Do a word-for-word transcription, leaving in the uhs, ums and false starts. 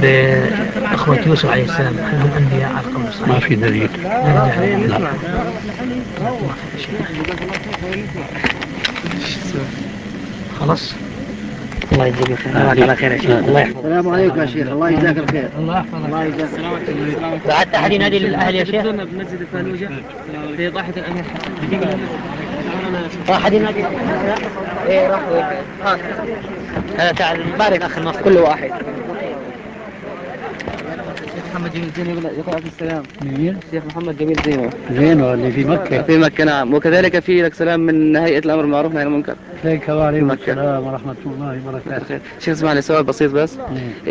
بإخوة يوسف عليه السلام، هل هم أنبياء على القول الصحيح؟ ما في دليل. لا. لا. خلاص. الله يجزيك الخير. الله يجزاك الخير يا شيخ. الله يحفظك. السلام عليكم يا شيخ، الله يجزاك الخير. الله يحفظك. الله يجزاك الخير. بعد أحد ينادي للأهل يا شيخ؟ بمسجد الفالوجة في ضاحية الأمير راح أحد ينادي؟ إيه راح وين؟ ها. هذا تعال نبارك أخي المصري كل واحد. الشيخ محمد جميل زينو يقرأ في السلام. مين؟ الشيخ محمد جميل زينو. زينو اللي في مكة. في مكة نعم، وكذلك في لك سلام من هيئة الأمر بالمعروف والنهي عن المنكر. عليك وعليكم السلام ورحمة الله وبركاته. شيخ اسمعني سؤال بسيط بس.